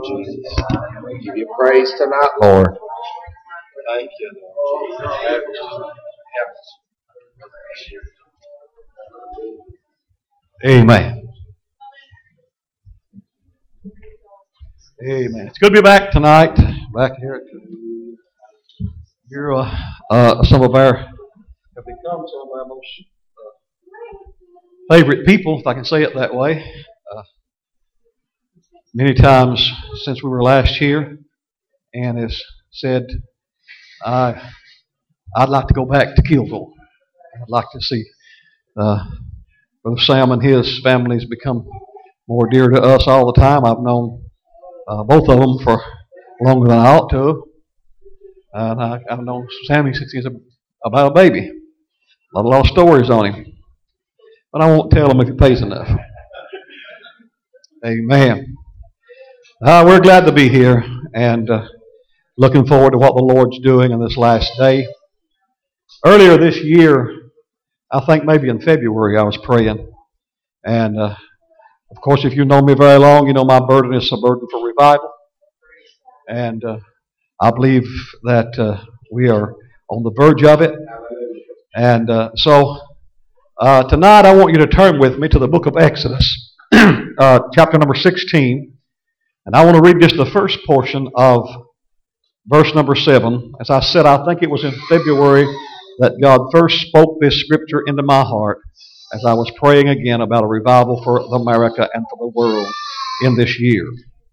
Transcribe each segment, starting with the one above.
Jesus. We give you praise tonight, Lord. Thank you. Amen. Amen. It's good to be back tonight. Back here. You're some of our have become some of our most favorite people, if I can say it that way. Many times since we were last here, and has said, I'd like to go back to Kilgore. I'd like to see Brother Sam and his family has become more dear to us all the time. I've known both of them for longer than I ought to. And I've known Sammy since he's about a baby. A lot of stories on him. But I won't tell him if he pays enough. Amen. We're glad to be here and looking forward to what the Lord's doing in this last day. Earlier this year, I think maybe in February, I was praying. And, of course, if you know me very long, you know my burden is a burden for revival. And I believe that we are on the verge of it. And so tonight I want you to turn with me to the book of Exodus, chapter number 16. And I want to read just the first portion of verse number 7. As I said, I think it was in February that God first spoke this scripture into my heart as I was praying again about a revival for America and for the world in this year.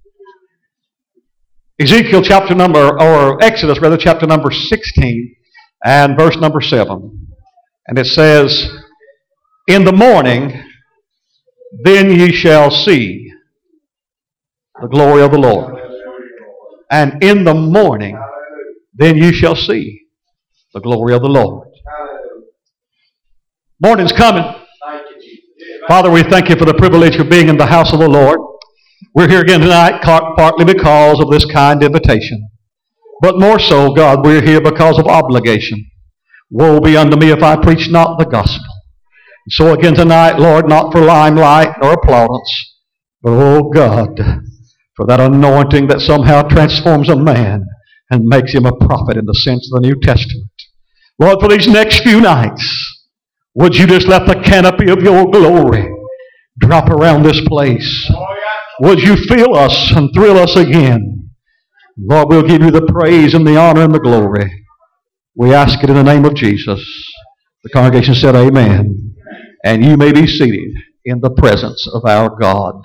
Exodus chapter number 16 and verse number 7. And it says, "In the morning, then ye shall see the glory of the Lord. And in the morning, then you shall see the glory of the Lord." Morning's coming. Father, we thank you for the privilege of being in the house of the Lord. We're here again tonight partly because of this kind invitation. But more so, God, we're here because of obligation. Woe be unto me if I preach not the gospel. So again tonight, Lord, not for limelight or applaudance, but, oh God, for that anointing that somehow transforms a man and makes him a prophet in the sense of the New Testament. Lord, for these next few nights, would you just let the canopy of your glory drop around this place? Would you fill us and thrill us again? Lord, we'll give you the praise and the honor and the glory. We ask it in the name of Jesus. The congregation said amen. And you may be seated in the presence of our God.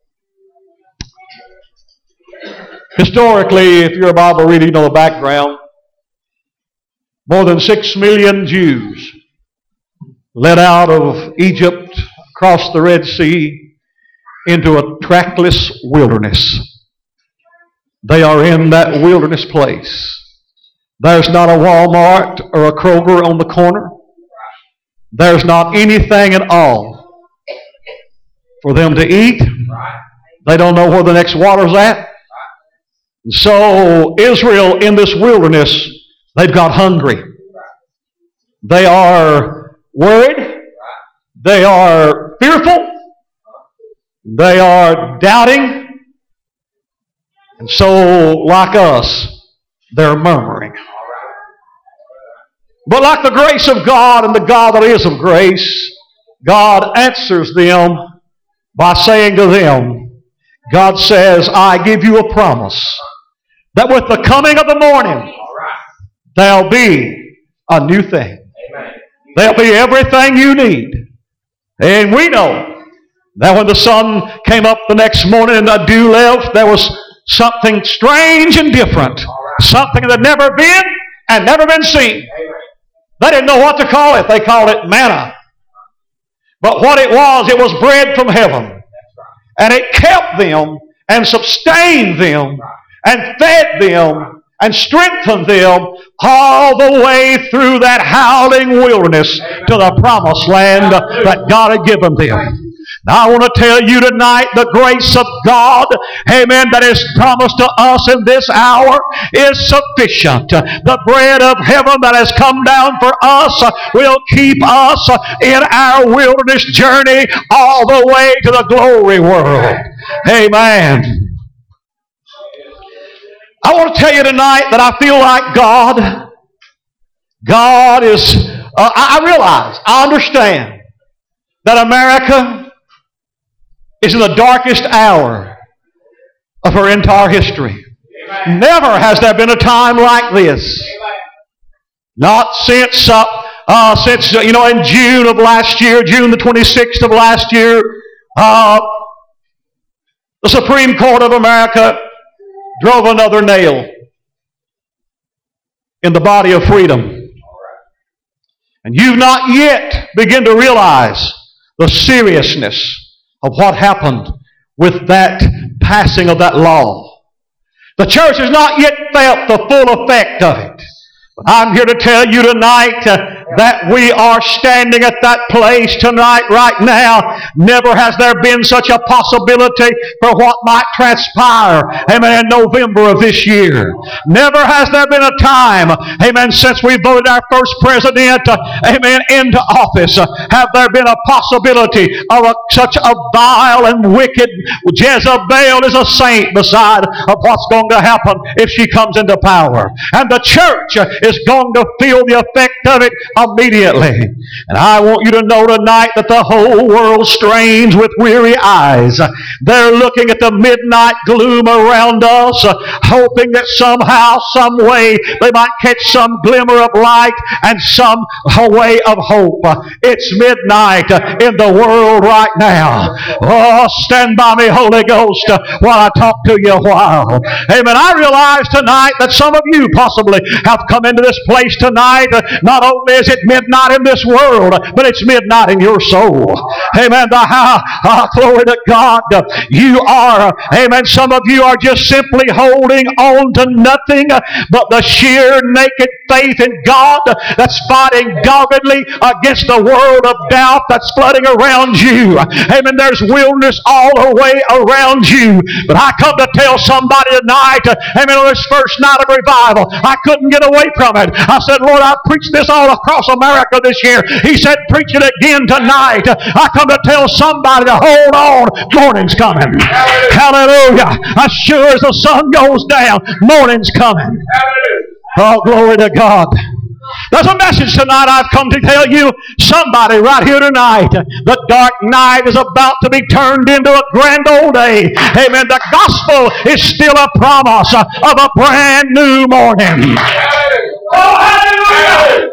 Historically, if you're a Bible reader, you know the background. More than 6 million Jews led out of Egypt, across the Red Sea, into a trackless wilderness. They are in that wilderness place. There's not a Walmart or a Kroger on the corner. There's not anything at all for them to eat. They don't know where the next water's at. And so Israel in this wilderness, they've got hungry. They are worried. They are fearful. They are doubting. And so, like us, they're murmuring. But like the grace of God and the God that is of grace, God answers them by saying to them, God says, I give you a promise that with the coming of the morning, there'll be a new thing. There'll be everything you need. And we know that when the sun came up the next morning and the dew left, there was something strange and different. Something that had never been and never been seen. They didn't know what to call it. They called it manna. But what it was bread from heaven. And it kept them and sustained them and fed them and strengthened them all the way through that howling wilderness to the promised land that God had given them. Now I want to tell you tonight the grace of God, amen, that is promised to us in this hour is sufficient. The bread of heaven that has come down for us will keep us in our wilderness journey all the way to the glory world. Amen. I want to tell you tonight that I feel like God is, I realize, I understand that America is in the darkest hour of her entire history. Amen. Never has there been a time like this. Amen. Not since in June of last year, June the 26th of last year, the Supreme Court of America drove another nail in the body of freedom. And you've not yet begun to realize the seriousness of what happened with that passing of that law. The church has not yet felt the full effect of it. But I'm here to tell you tonight that we are standing at that place tonight, right now. Never has there been such a possibility for what might transpire, amen, in November of this year. Never has there been a time, amen, since we voted our first president, amen, into office, have there been a possibility of such a vile and wicked Jezebel is a saint beside of what's going to happen if she comes into power. And the church is going to feel the effect of it immediately. And I want you to know tonight that the whole world strains with weary eyes. They're looking at the midnight gloom around us, hoping that somehow, some way, they might catch some glimmer of light and some way of hope. It's midnight in the world right now. Oh, stand by me, Holy Ghost, while I talk to you a while. Amen. I realize tonight that some of you possibly have come into this place tonight. Not only is it midnight in this world, but it's midnight in your soul. Amen. Glory to God. You are, amen, some of you are just simply holding on to nothing but the sheer naked faith in God that's fighting doggedly against the world of doubt that's flooding around you. Amen. There's wilderness all the way around you. But I come to tell somebody tonight, amen, on this first night of revival, I couldn't get away from it. I said, Lord, I preached this all across America this year. He said, preach it again tonight. I come to tell somebody to hold on. Morning's coming. Hallelujah. As sure as the sun goes down, morning's coming. Oh, glory to God. There's a message tonight I've come to tell you. Somebody right here tonight. The dark night is about to be turned into a grand old day. Amen. The gospel is still a promise of a brand new morning. Oh, hallelujah.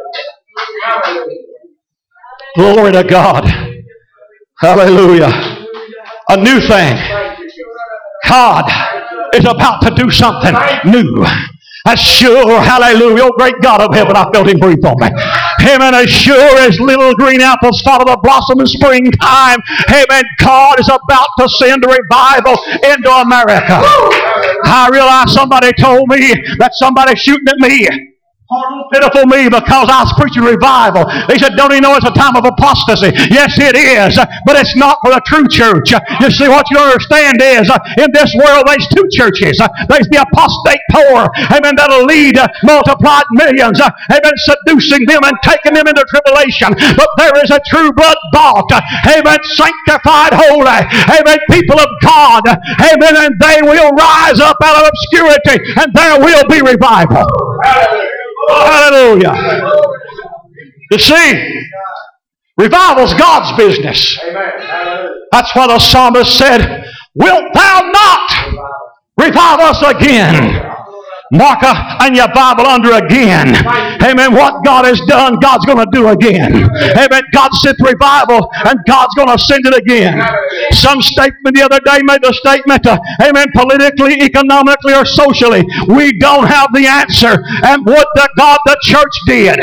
Glory to God. Hallelujah. A new thing. God is about to do something new. As sure, hallelujah, oh great God of heaven, I felt Him breathe on me. Amen. As sure as little green apples follow the blossom in springtime, amen, God is about to send a revival into America. I realized somebody told me that somebody's shooting at me. Pitiful me, because I was preaching revival. He said, don't you know it's a time of apostasy? Yes, it is, but it's not for the true church. You see, what you understand is, in this world there's two churches. There's the apostate poor, amen, that'll lead multiplied millions, amen, seducing them and taking them into tribulation. But there is a true blood-bought, amen, sanctified, holy, amen, people of God, amen, and they will rise up out of obscurity, and there will be revival. Hallelujah. You see, revival's God's business. That's why the psalmist said, wilt thou not revive us again? Mark in your Bible under again. Amen. What God has done, God's going to do again. Amen. God sent revival, and God's going to send it again. Some statement the other day made the statement, amen, politically, economically, or socially, we don't have the answer. And what the church did.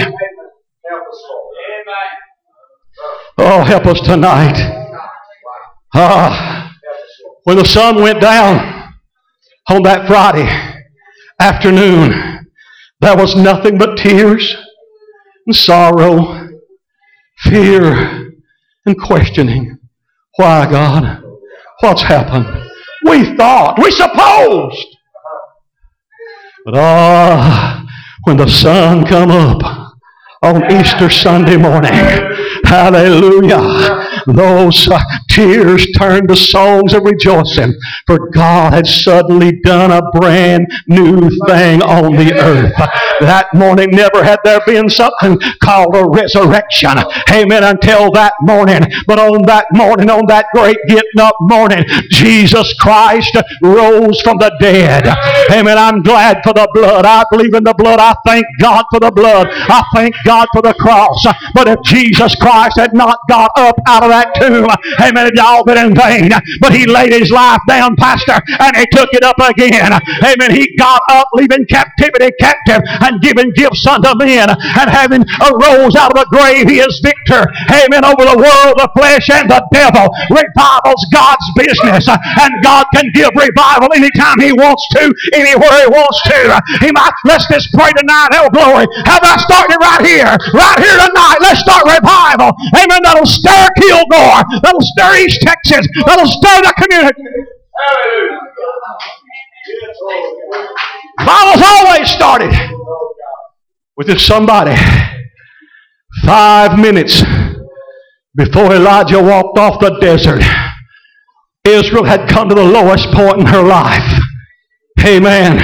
Oh, help us tonight. When the sun went down on that Friday afternoon, there was nothing but tears and sorrow, fear and questioning. Why, God? What's happened? We thought, we supposed. But when the sun come up on Easter Sunday morning. Hallelujah. Those tears turned to songs of rejoicing, for God had suddenly done a brand new thing on the earth. That morning never had there been something called a resurrection. Amen. Until that morning. But on that morning, on that great getting up morning, Jesus Christ rose from the dead. Amen. I'm glad for the blood. I believe in the blood. I thank God for the blood. I thank God for the cross. But if Jesus Christ had not got up out of that tomb, amen, it all been in vain. But He laid His life down, Pastor, and He took it up again. Amen. He got up, leaving captivity captive, and giving gifts unto men, and having arose out of the grave, He is victor. Amen. Over the world, the flesh, and the devil. Revival's God's business, and God can give revival anytime He wants to, anywhere He wants to. Let's just pray tonight. Oh, glory. How about starting it right here? Right here tonight. Let's start revival. Amen. That'll stir Kilgore. That'll stir East Texas. That'll stir the community. Revival's always started with this somebody. 5 minutes before Elijah walked off the desert, Israel had come to the lowest point in her life. Amen.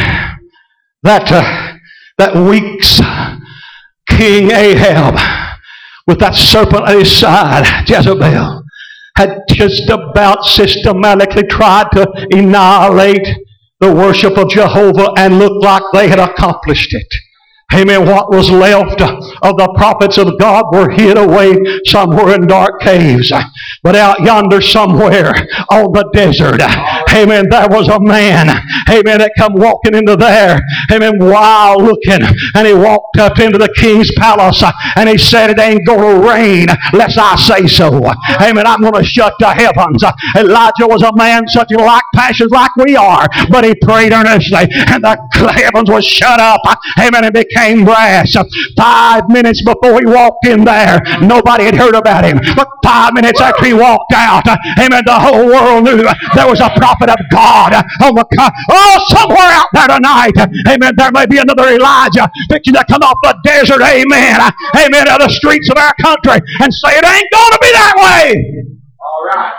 That week's King Ahab, with that serpent at his side, Jezebel, had just about systematically tried to annihilate the worship of Jehovah, and looked like they had accomplished it. Amen. What was left of the prophets of God were hid away somewhere in dark caves. But out yonder somewhere on the desert, amen, there was a man, amen, that come walking into there, amen, wild looking. And he walked up into the king's palace, and he said, it ain't going to rain lest I say so. Amen. I'm going to shut the heavens. Elijah was a man such like passions like we are, but he prayed earnestly, and the heavens was shut up. Amen. It became brass. 5 minutes before he walked in there, nobody had heard about him. But 5 minutes after he walked out, amen, the whole world knew there was a prophet of God on the somewhere out there tonight. Amen. There may be another Elijah fixing to come off the desert. Amen. Amen. Out of the streets of our country and say it ain't going to be that way. All right.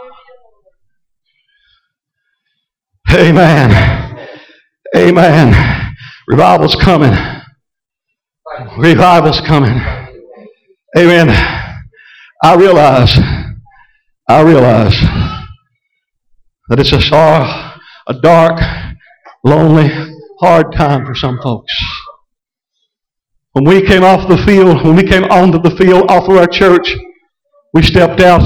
Amen. Amen. Revival's coming. Revival's coming. Amen. I realize that it's a dark, lonely, hard time for some folks. When we came off the field, when we came onto the field off of our church, we stepped out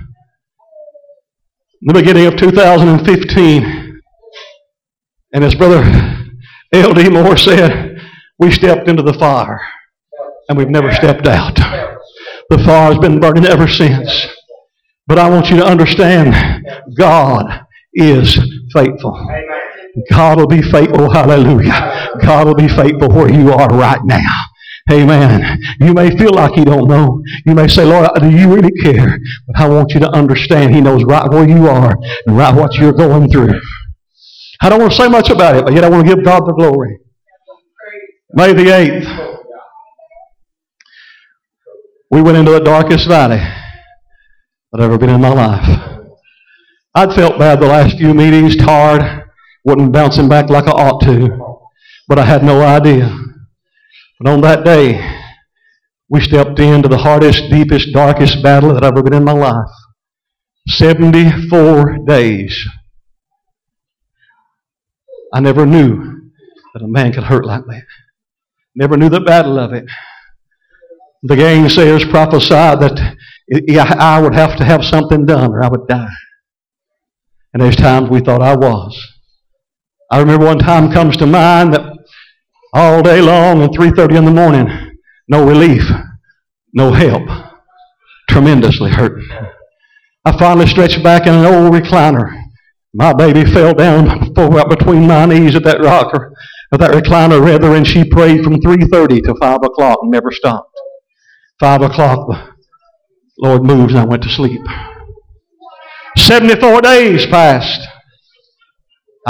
in the beginning of 2015. And as Brother L.D. Moore said, we stepped into the fire, and we've never stepped out. The fire's been burning ever since. But I want you to understand, God is faithful. God will be faithful. Hallelujah. God will be faithful where you are right now. Amen. You may feel like you don't know. You may say, Lord, do you really care? But I want you to understand He knows right where you are and right what you're going through. I don't want to say much about it, but yet I want to give God the glory. May the 8th, we went into the darkest valley I've ever been in my life. I'd felt bad the last few meetings, tired, wasn't bouncing back like I ought to, but I had no idea. But on that day, we stepped into the hardest, deepest, darkest battle that I've ever been in my life. 74 days. I never knew that a man could hurt like that. Never knew the battle of it. The gainsayers prophesied that I would have to have something done or I would die. And there's times we thought I was. I remember one time comes to mind that all day long at 3:30 in the morning, no relief, no help, tremendously hurting. I finally stretched back in an old recliner. My baby fell down between my knees at that rocker, at that recliner rather, and she prayed from 3:30 to 5 o'clock and never stopped. 5 o'clock, the Lord moved and I went to sleep. 74 days passed.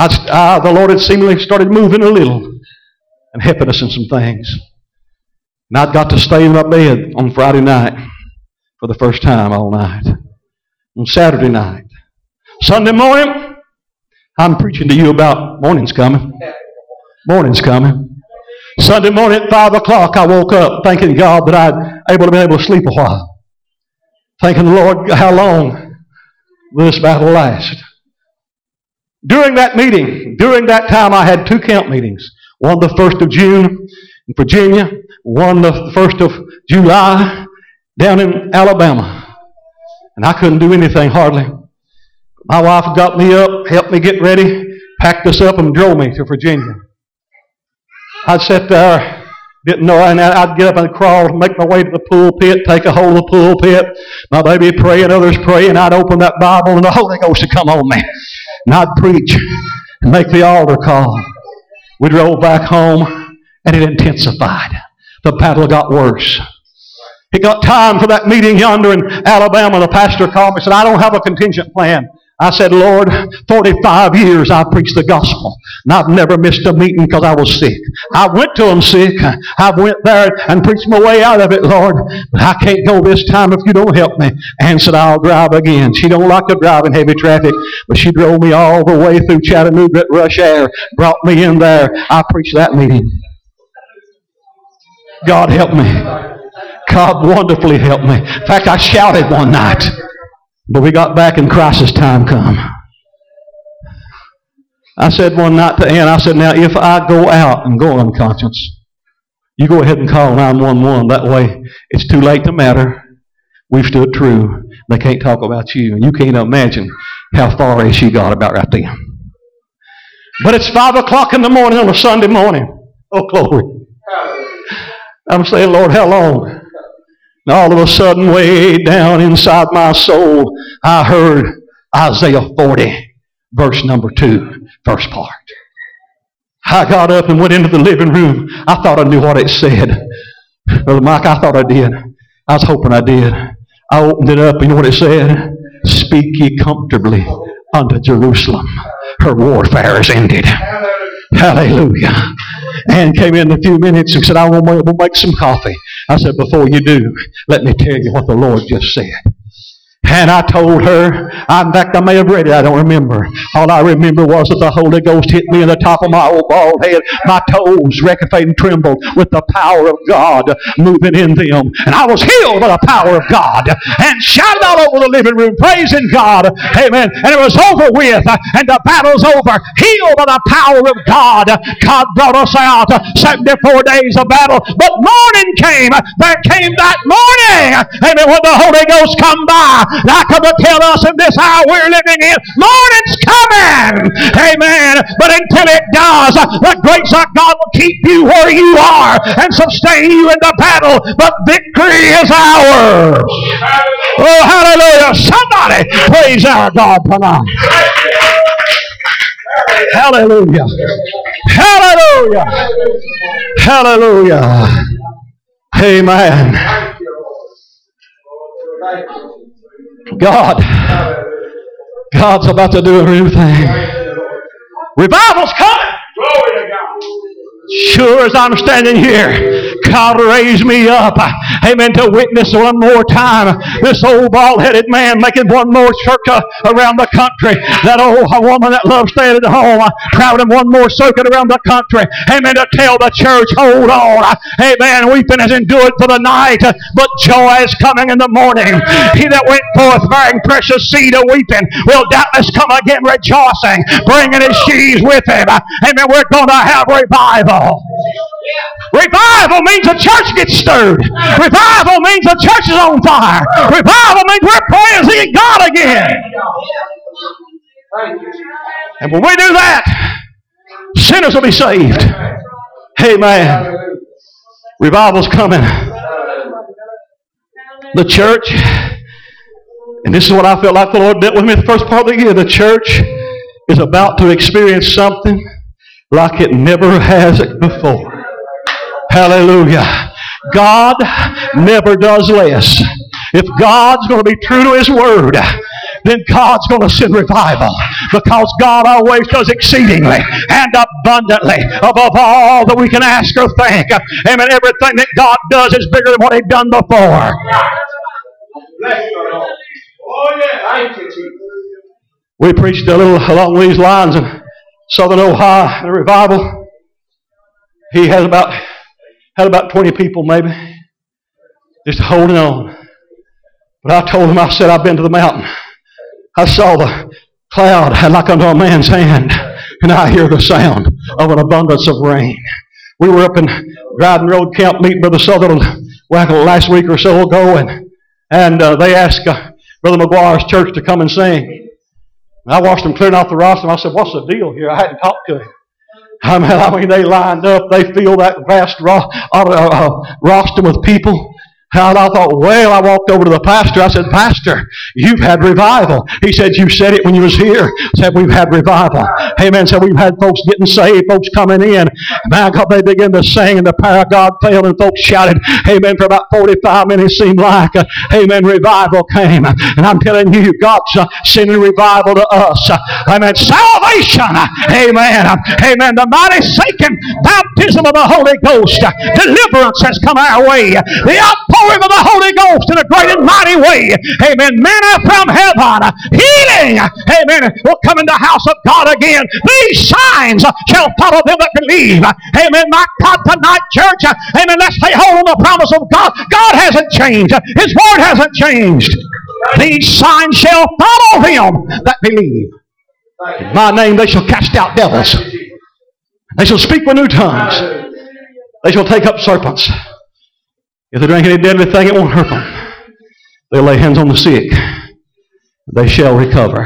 The Lord had seemingly started moving a little and helping us in some things. And I'd got to stay in my bed on Friday night for the first time all night. On Saturday night. Sunday morning, I'm preaching to you about morning's coming. Morning's coming. Sunday morning at 5 o'clock, I woke up thanking God that I'd be able to sleep a while. Thanking the Lord, how long will this battle last? During that meeting, during that time, I had 2 camp meetings. One the 1st of June in Virginia, one the 1st of July down in Alabama. And I couldn't do anything hardly. My wife got me up, helped me get ready, packed us up and drove me to Virginia. I'd sit there, didn't know, and I'd get up and crawl, make my way to the pulpit, take a hold of the pulpit. My baby pray and others pray, and I'd open that Bible and the Holy Ghost would come on me. And I'd preach and make the altar call. We drove back home and it intensified. The battle got worse. It got time for that meeting yonder in Alabama. The pastor called me and said, I don't have a contingent plan. I said, Lord, 45 years I've preached the gospel, and I've never missed a meeting because I was sick. I went to them sick. I went there and preached my way out of it, Lord, but I can't go this time if you don't help me. And said, I'll drive again. She don't like to drive in heavy traffic, but she drove me all the way through Chattanooga at rush hour, brought me in there. I preached that meeting. God help me. God wonderfully helped me. In fact, I shouted one night. But we got back and crisis time come. I said one night to Ann, I said, now if I go out and go unconscious, you go ahead and call 911. That way it's too late to matter. We've stood true. They can't talk about you. And you can't imagine how far she got about right then. But it's 5 o'clock in the morning on a Sunday morning. Oh, glory. I'm saying, Lord, how long? And all of a sudden, way down inside my soul, I heard Isaiah 40, verse number 2, first part. I got up and went into the living room. I thought I knew what it said. Brother Mike, I thought I did. I was hoping I did. I opened it up, and you know what it said? Speak ye comfortably unto Jerusalem. Her warfare is ended. Hallelujah. Ann came in a few minutes and said, I want to make some coffee. I said, before you do, let me tell you what the Lord just said. And I told her, in fact, I may have read it, I don't remember. All I remember was that the Holy Ghost hit me in the top of my old bald head. My toes rectified and trembled with the power of God moving in them. And I was healed by the power of God. And shouted all over the living room, praising God. Amen. And it was over with. And the battle's over. Healed by the power of God. God brought us out 74 days of battle. But morning came. There came that morning. Amen. When the Holy Ghost come by. And I come to tell us in this hour we're living in, morning's coming. Amen. But until it does, the grace of God will keep you where you are and sustain you in the battle. But victory is ours. Oh, hallelujah. Somebody praise our God tonight. Hallelujah. Hallelujah. Hallelujah. Amen. God's about to do a new thing. Revival's coming. Glory to God. Sure as I'm standing here, God raised me up, amen, to witness one more time this old bald-headed man making one more church around the country. That old woman that loves staying at home, traveling one more circuit around the country, amen, to tell the church, hold on, amen, weeping is endured for the night, but joy is coming in the morning. He that went forth bearing precious seed of weeping will doubtless come again rejoicing, bringing his sheaves with him. Amen, we're going to have revival. Revival means the church gets stirred. Revival means the church is on fire. Revival means we're praising God again. And when we do that, sinners will be saved. Amen. Revival's coming. The church, and this is what I felt like the Lord dealt with me the first part of the year, the church is about to experience something like it never has before. Hallelujah. God never does less. If God's going to be true to His Word, then God's going to send revival. Because God always does exceedingly and abundantly above all that we can ask or think. Amen. Everything that God does is bigger than what He'd done before. We preached a little along these lines in Southern Ohio in a revival. He had about 20 people maybe, just holding on. But I told him, I said, I've been to the mountain. I saw the cloud like unto a man's hand, and I hear the sound of an abundance of rain. We were up in Dryden Road Camp meeting Brother Sutherland last week or so ago, and they asked Brother McGuire's church to come and sing. I watched them clearing off the roster, and I said, what's the deal here? I hadn't talked to him. I mean, they lined up. They filled that vast roster with people. And I thought, well, I walked over to the pastor. I said, Pastor, you've had revival. He said, you said it when you was here. I said, we've had revival. Amen. So we've had folks getting saved, folks coming in. My God, they began to sing, and the power of God fell, and folks shouted, amen, for about 45 minutes seemed like, amen, revival came. And I'm telling you, God's sending revival to us. Amen. Salvation. Amen. Amen. The mighty sinking baptism of the Holy Ghost. Deliverance has come our way. The outpouring of the Holy Ghost in a great and mighty way. Amen. Manna from heaven. Healing. Amen. Will come in the house of God again. These signs shall follow them that believe. Amen. My God, tonight, church. Amen. Let's stay hold on the promise of God. God hasn't changed. His word hasn't changed. These signs shall follow them that believe. In my name they shall cast out devils. They shall speak with new tongues. They shall take up serpents. If they drink any deadly thing, it won't hurt them. They'll lay hands on the sick. They shall recover.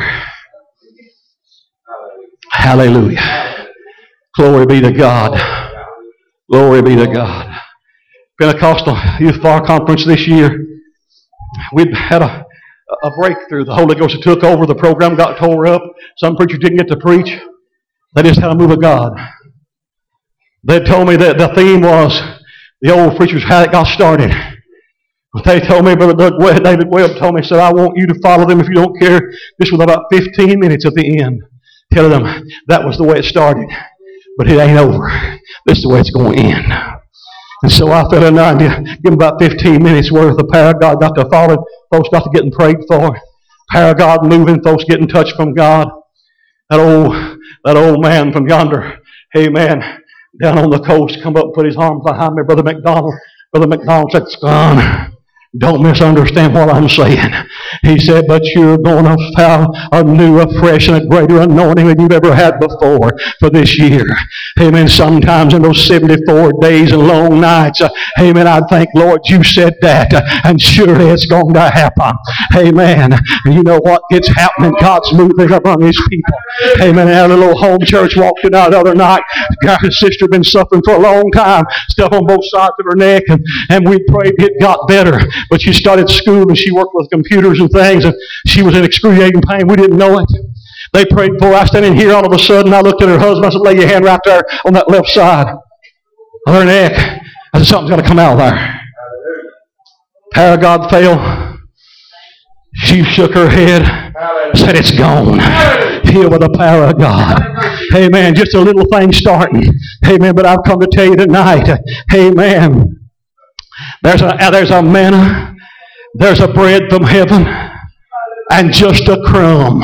Hallelujah. Glory be to God. Glory be to God. Pentecostal Youth Far Conference this year, we'd had a breakthrough. The Holy Ghost took over. The program got tore up. Some preachers didn't get to preach. They just had a move of God. They told me that the theme was the old preachers, how it got started. They told me, Brother David Webb told me, said, I want you to follow them if you don't care. This was about 15 minutes at the end. Telling them that was the way it started. But it ain't over. This is the way it's going to end. And so I felt in there, give them about 15 minutes worth. The power of God got to falling. Folks got to getting prayed for. Power of God moving. Folks getting touched from God. That old man from yonder, amen, down on the coast, come up and put his arms behind me, Brother McDonald. Brother McDonald said, son, don't misunderstand what I'm saying. He said, but you're going to have a new, a fresh, and a greater anointing than you've ever had before for this year. Amen. Sometimes in those 74 days and long nights, amen, I think, Lord, you said that, and surely it's going to happen. Amen. And you know what? It's happening. God's moving among His people. Amen. And our little home church walked in out the other night. His sister had been suffering for a long time, stuff on both sides of her neck, and we prayed it got better. But she started school and she worked with computers and things, and she was in excruciating pain. We didn't know it. They prayed for her. I standing here, all of a sudden I looked at her husband. I said, lay your hand right there on that left side of her neck. I said, something's got to come out of there. Power of God fell. She shook her head, said, it's gone. Healed with the power of God. Amen. Just a little thing starting. Amen. But I've come to tell you tonight, amen, there's a manna, there's a bread from heaven, and just a crumb.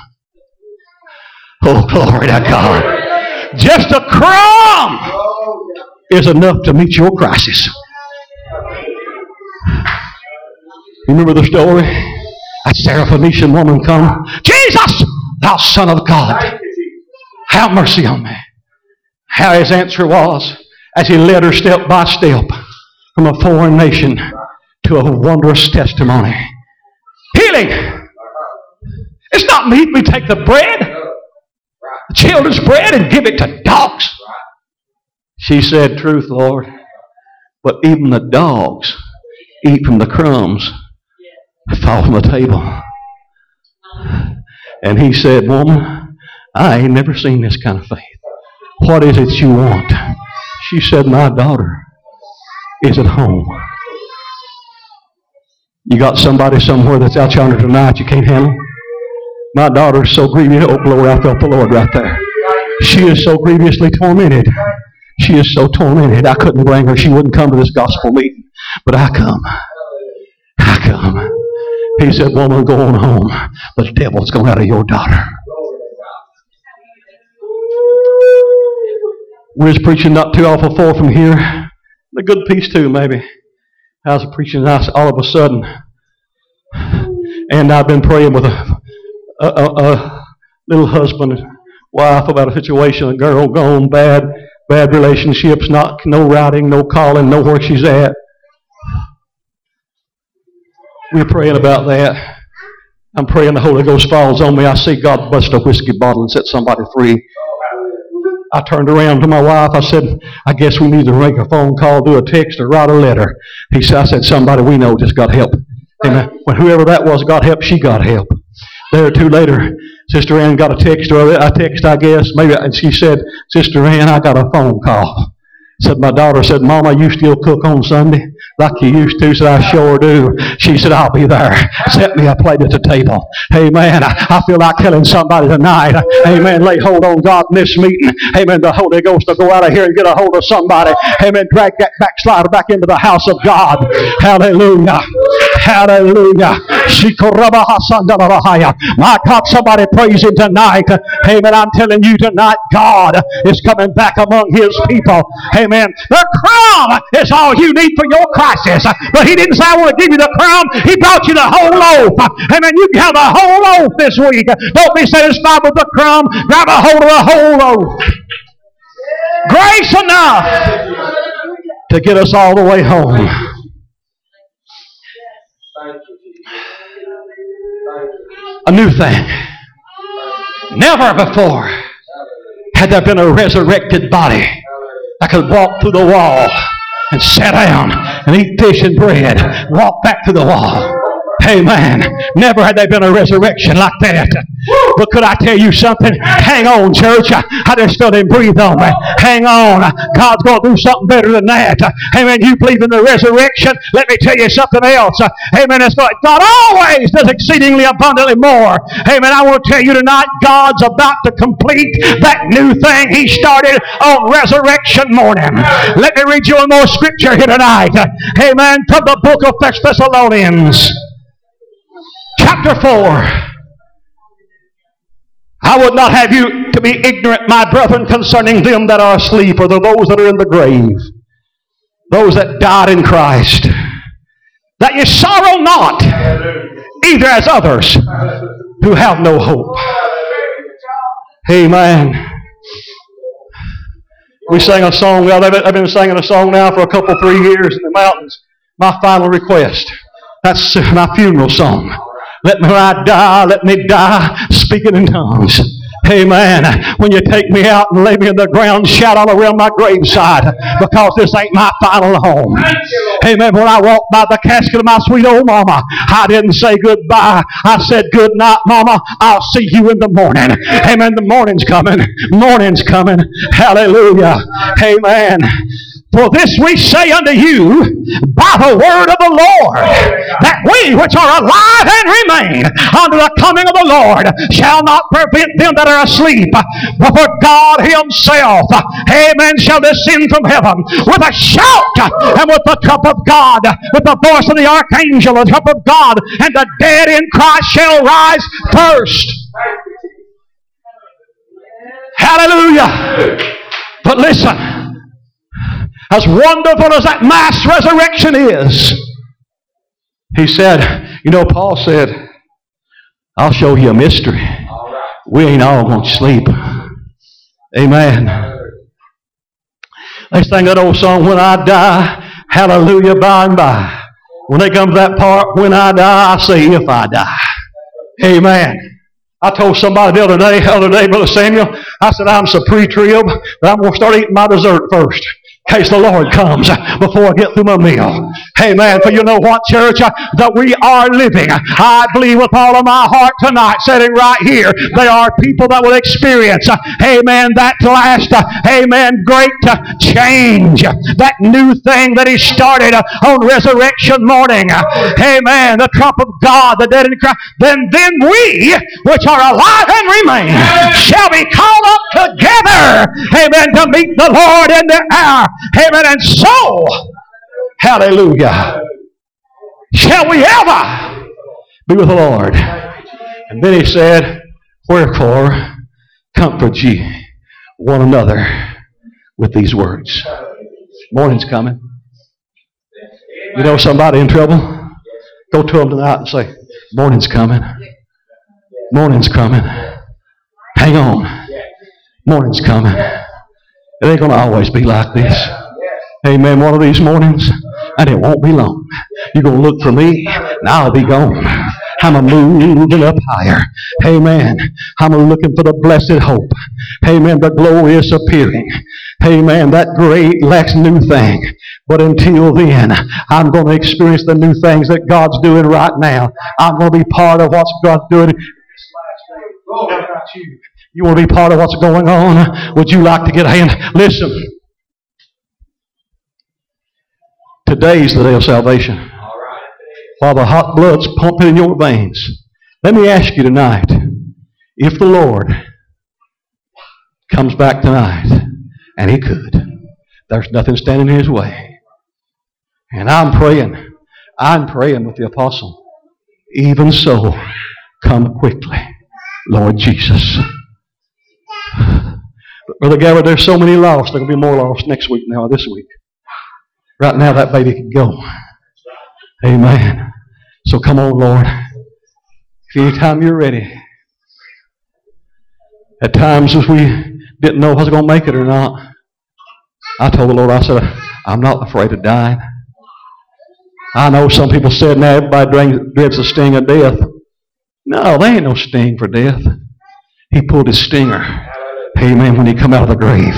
Oh, glory to God. Just a crumb is enough to meet your crisis. You remember the story? That Syrophoenician woman come, Jesus, thou Son of God, have mercy on me. How his answer was, as he led her step by step from a foreign nation to a wondrous testimony. Healing. It's not meat. We take the bread, the children's bread, and give it to dogs. She said, truth, Lord, but even the dogs eat from the crumbs that fall from the table. And he said, woman, I ain't never seen this kind of faith. What is it you want? She said, my daughter is at home. You got somebody somewhere that's out yonder tonight you can't handle? My daughter is so grievous. Oh, glory, I felt the Lord right there. She is so grievously tormented. She is so tormented. I couldn't bring her. She wouldn't come to this gospel meeting. But I come. I come. He said, woman, go on home. The devil's gone out of your daughter. We was preaching not too awful far from here. A good piece too, maybe. I was preaching all of a sudden. And I've been praying with a little husband and wife about a situation, a girl gone bad relationships, no writing, no calling, know where she's at. We're praying about that. I'm praying the Holy Ghost falls on me. I see God bust a whiskey bottle and set somebody free. I turned around to my wife. I said, I guess we need to make a phone call, do a text, or write a letter. I said, somebody we know just got help. Amen. When whoever that was got help, she got help. There or two later, Sister Ann got a text, I guess, maybe, and she said, Sister Ann, I got a phone call. Said, my daughter said, Mama, you still cook on Sunday? Like you used to? Said, I sure do. She said, I'll be there. Set me a plate at the table. Amen. I feel like telling somebody tonight, amen, lay hold on God in this meeting. Amen. The Holy Ghost will go out of here and get a hold of somebody. Amen. Drag that backslider back into the house of God. Hallelujah. Hallelujah. My God, somebody praise Him tonight. Amen. I'm telling you tonight, God is coming back among His people. Amen. The crumb is all you need for your crisis. But He didn't say, I want to give you the crumb. He brought you the whole loaf. Amen. You can have the whole loaf this week. Don't be satisfied with the crumb. Grab a hold of the whole loaf. Grace enough to get us all the way home. A new thing. Never before had there been a resurrected body that could walk through the wall and sit down and eat fish and bread, walk back to the wall. Amen. Never had there been a resurrection like that. But could I tell you something? Hang on, church. I just felt Him breathe on me. Hang on. God's going to do something better than that. Amen. You believe in the resurrection? Let me tell you something else. Amen. It's God always does exceedingly abundantly more. Amen. I want to tell you tonight, God's about to complete that new thing He started on resurrection morning. Let me read you one more scripture here tonight. Amen. From the book of 1 Thessalonians. Chapter 4. I would not have you to be ignorant, my brethren, concerning them that are asleep, or those that are in the grave, those that died in Christ, that ye sorrow not, either as others who have no hope. Amen. We sang a song. I've been singing a song now for a couple, 3 years in the mountains. My final request. That's my funeral song. Let me die, let me die, speaking in tongues. Amen. When you take me out and lay me in the ground, shout all around my graveside, because this ain't my final home. Amen. When I walked by the casket of my sweet old mama, I didn't say goodbye. I said, good night, mama. I'll see you in the morning. Amen. The morning's coming. Morning's coming. Hallelujah. Amen. For this we say unto you by the word of the Lord, that we which are alive and remain unto the coming of the Lord shall not prevent them that are asleep. But for God Himself, amen, shall descend from heaven with a shout and with the trump of God, with the voice of the archangel, the trump of God, and the dead in Christ shall rise first. Hallelujah. But listen. As wonderful as that mass resurrection is, he said, Paul said, I'll show you a mystery. We ain't all going to sleep. Amen. They sing that old song, when I die, hallelujah, by and by. When they come to that part, when I die, I say, if I die. Amen. I told somebody the other day, Brother Samuel, I said, I'm so pre-trib, but I'm going to start eating my dessert first. case the Lord comes before I get through my meal. Amen. For you know what, church? That we are living. I believe with all of my heart tonight, sitting right here, there are people that will experience, amen, that last, amen, great change. That new thing that He started on resurrection morning. Amen. The trump of God, the dead in Christ. Then we, which are alive and remain, shall be called up together, amen, to meet the Lord in the air. Amen. And so, hallelujah, shall we ever be with the Lord. And then He said, wherefore comfort ye one another with these words. Morning's coming. You know somebody in trouble? Go to them tonight and say, morning's coming. Morning's coming. Hang on. Morning's coming. It ain't going to always be like this. Amen. One of these mornings, and it won't be long. You're going to look for me, and I'll be gone. I'm moving up higher. Amen. I'm looking for the blessed hope. Amen. The glorious appearing. Amen. That great, next new thing. But until then, I'm going to experience the new things that God's doing right now. I'm going to be part of what's God's doing. You want to be part of what's going on? Would you like to get a hand? Listen. Today's the day of salvation. While the hot blood's pumping in your veins. Let me ask you tonight, if the Lord comes back tonight, and He could, there's nothing standing in His way. And I'm praying with the apostle, even so, come quickly, Lord Jesus. But Brother Gallagher, there's so many lost. There will be more lost next week than there are this week. Right now, that baby can go. Amen. So come on, Lord. Anytime you're ready. At times, if we didn't know if I was going to make it or not, I told the Lord, I said, I'm not afraid of dying. I know some people said, now everybody dreads the sting of death. No, there ain't no sting for death. He pulled his stinger. Amen. When He come out of the grave.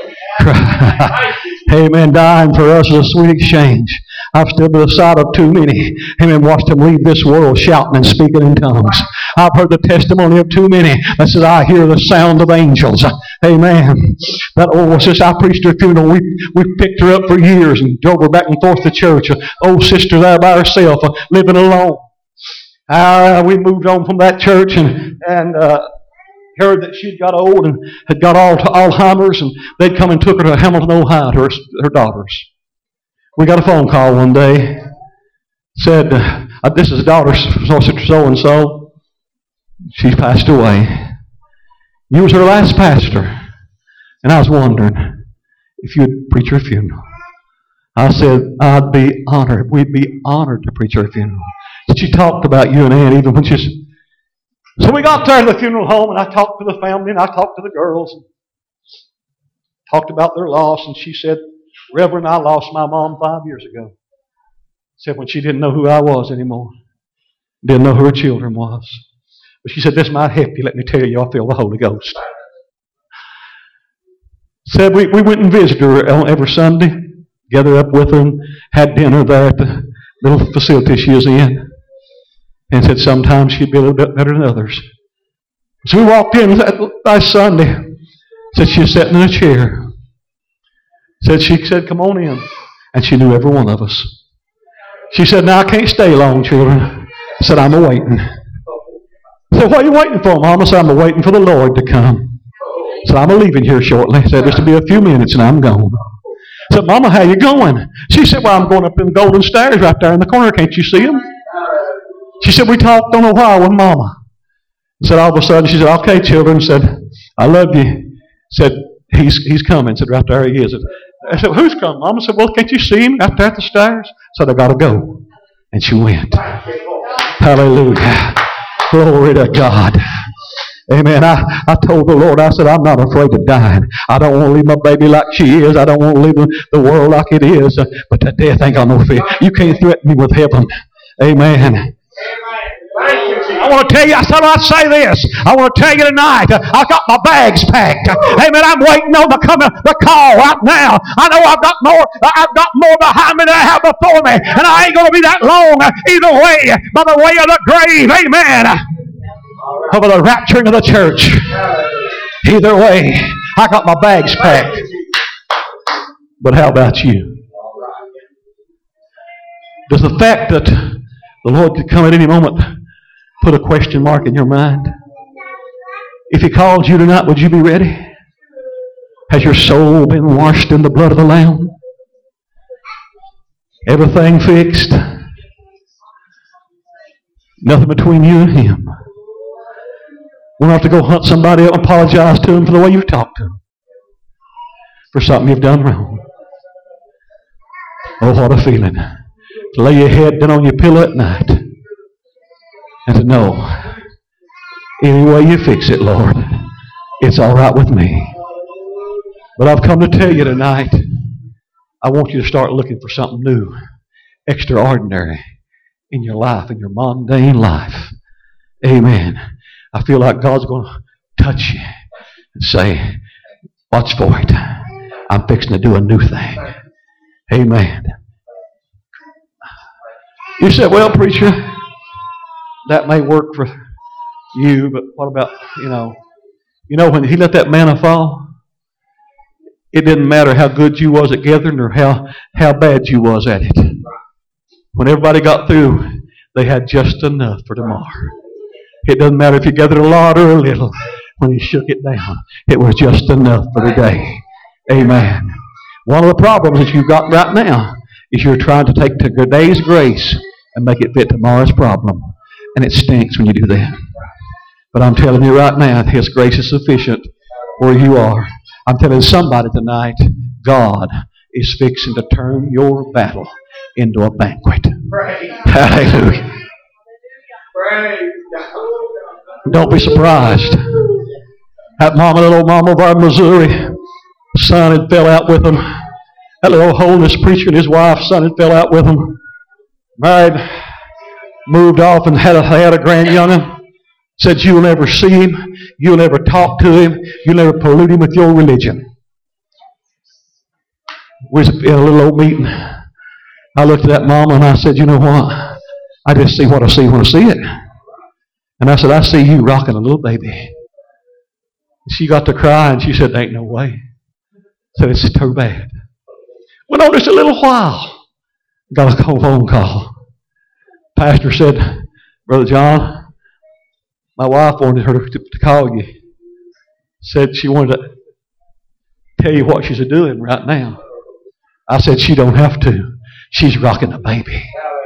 Amen. Dying for us is a sweet exchange. I've stood by the side of too many. Amen. Watched them leave this world shouting and speaking in tongues. I've heard the testimony of too many that said, I hear the sound of angels. Amen. That old sister, I preached her funeral. We picked her up for years and drove her back and forth to church. An old sister there by herself, living alone. We moved on from that church and heard that she'd got old and had got Alzheimer's, and they'd come and took her to Hamilton, Ohio, to her daughters. We got a phone call one day. Said, this is daughter so-and-so. She's passed away. You was her last pastor. And I was wondering if you'd preach her funeral. I said, I'd be honored. We'd be honored to preach her funeral. She talked about you and Ann even when she's... So we got there to the funeral home, and I talked to the family, and I talked to the girls. And talked about their loss, and she said, Reverend, I lost my mom 5 years ago. Said when she didn't know who I was anymore. Didn't know who her children was. But she said, this might help you. Let me tell you, I feel the Holy Ghost. Said we went and visited her every Sunday. Gathered up with her and had dinner there at the little facility she is in. And said sometimes she'd be a little bit better than others. So we walked in last Sunday. Said she was sitting in a chair. She said, come on in. And she knew every one of us. She said, now I can't stay long, children. I said, I'm waiting. I said, what are you waiting for, Mama? I said, I'm waiting for the Lord to come. I said, I'm leaving here shortly. I said, just to be a few minutes and I'm gone. I said, Mama, how you going? She said, well, I'm going up in the golden stairs right there in the corner. Can't you see them? She said, we talked on a while with Mama. I said, all of a sudden, she said, okay, children. I said, I love you. Said, he's coming. Said, right there he is. I said, who's coming, Mama? I said, well, can't you see him out there at the stairs? I said, I got to go. And she went. Hallelujah. Glory to God. Amen. I told the Lord, I said, I'm not afraid of dying. I don't want to leave my baby like she is. I don't want to leave the world like it is. But that death ain't got no fear. You can't threaten me with heaven. Amen. want to tell you, I say this. I want to tell you tonight, I've got my bags packed. Amen. I'm waiting on the call right now. I know I've got more behind me than I have before me. And I ain't going to be that long either way, by the way of the grave. Amen. Over the rapturing of the church. Either way, I got my bags packed. But how about you? Does the fact that the Lord could come at any moment put a question mark in your mind? If He called you tonight, would you be ready? Has your soul been washed in the blood of the Lamb? Everything fixed? Nothing between you and Him. We don't have to go hunt somebody up and apologize to them for the way you've talked to them. For something you've done wrong. Oh, what a feeling. To lay your head down on your pillow at night and to know, any way you fix it, Lord, it's all right with me. But I've come to tell you tonight, I want you to start looking for something new, extraordinary in your life, in your mundane life. Amen. I feel like God's going to touch you and say, watch for it. I'm fixing to do a new thing. Amen. You said, well, preacher, that may work for you, but what about, when He let that manna fall, it didn't matter how good you was at gathering or how bad you was at it. When everybody got through, they had just enough for tomorrow. It doesn't matter if you gathered a lot or a little. When He shook it down, it was just enough for today. Amen. One of the problems that you've got right now is you're trying to take today's grace and make it fit tomorrow's problem. And it stinks when you do that. But I'm telling you right now, His grace is sufficient where you are. I'm telling somebody tonight, God is fixing to turn your battle into a banquet. Praise. Hallelujah. Praise. Don't be surprised. That little mama over in Missouri, son had fell out with him. That little holiness preacher and his wife, son had fell out with him. Married, moved off and had a grand young'un. Said, you'll never see him. You'll never talk to him. You'll never pollute him with your religion. We was in a little old meeting. I looked at that mama and I said, you know what? I just see what I see when I see it. And I said, I see you rocking a little baby. She got to cry and she said, ain't no way. I said, it's too bad. Went on just a little while. Got a phone call. Pastor said, Brother John, my wife wanted her to call you. Said she wanted to tell you what she's doing right now. I said, she don't have to. She's rocking a baby.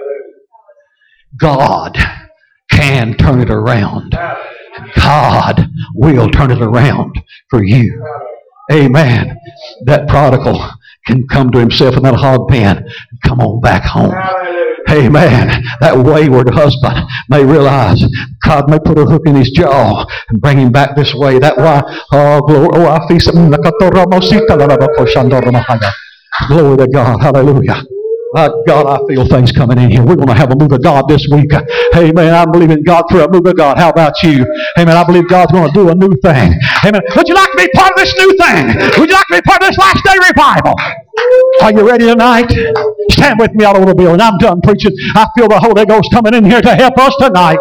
God can turn it around. God will turn it around for you. Amen. That prodigal can come to himself in that hog pen and come on back home. Amen. That wayward husband may realize God may put a hook in his jaw and bring him back this way. That why, oh glory, oh I feel something. Glory to God. Hallelujah. God, I feel things coming in here. We're going to have a move of God this week. Amen. I'm believing God for a move of God. How about you? Amen. I believe God's going to do a new thing. Amen. Would you like to be part of this new thing? Would you like to be part of this last day revival? Are you ready tonight? Stand with me all over the building. I'm done preaching. I feel the Holy Ghost coming in here to help us tonight.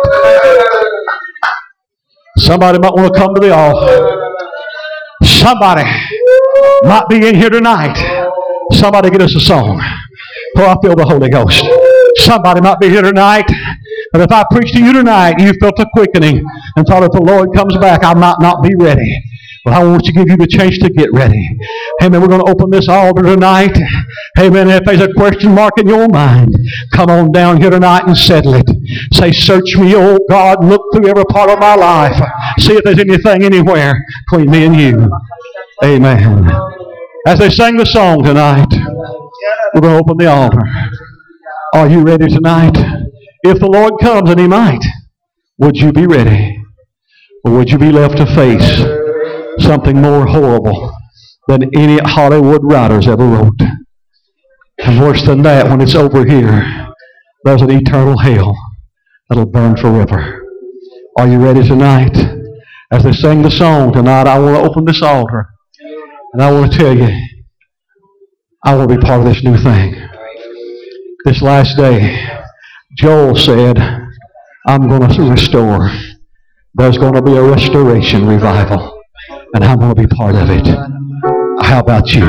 Somebody might want to come to the altar. Somebody might be in here tonight. Somebody get us a song. Oh, I feel the Holy Ghost. Somebody might be here tonight, but if I preach to you tonight, you felt a quickening and thought if the Lord comes back, I might not be ready. But I want to give you the chance to get ready. Amen. We're going to open this altar tonight. Amen. If there's a question mark in your mind, come on down here tonight and settle it. Say, search me, oh God, look through every part of my life. See if there's anything anywhere between me and you. Amen. As they sang the song tonight, we're going to open the altar. Are you ready tonight? If the Lord comes, and He might, would you be ready? Or would you be left to face something more horrible than any Hollywood writers ever wrote? And worse than that, when it's over here, there's an eternal hell that'll burn forever. Are you ready tonight? As they sing the song tonight, I want to open this altar. And I want to tell you, I want to be part of this new thing. This last day, Joel said, I'm going to restore. There's going to be a restoration revival. And I'm going to be part of it. How about you?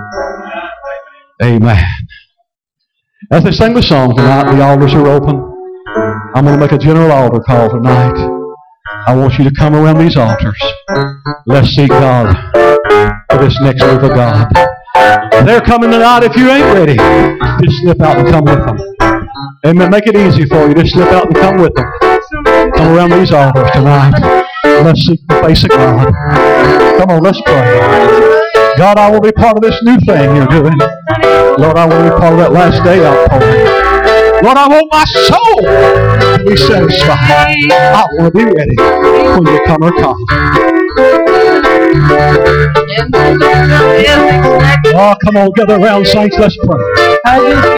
Amen. As they sing the song tonight, the altars are open. I'm going to make a general altar call tonight. I want you to come around these altars. Let's seek God for this next move of God. They're coming tonight. If you ain't ready, just slip out and come with them. Amen. Make it easy for you. Just slip out and come with them. Come around these altars tonight. Let's seek the face of God. Come on, let's pray. God, I will be part of this new thing you're doing. Lord, I will be part of that last day outpouring. Lord, I want my soul to be satisfied. I want to be ready when you come or call. Oh, come on, gather around, saints. Let's pray.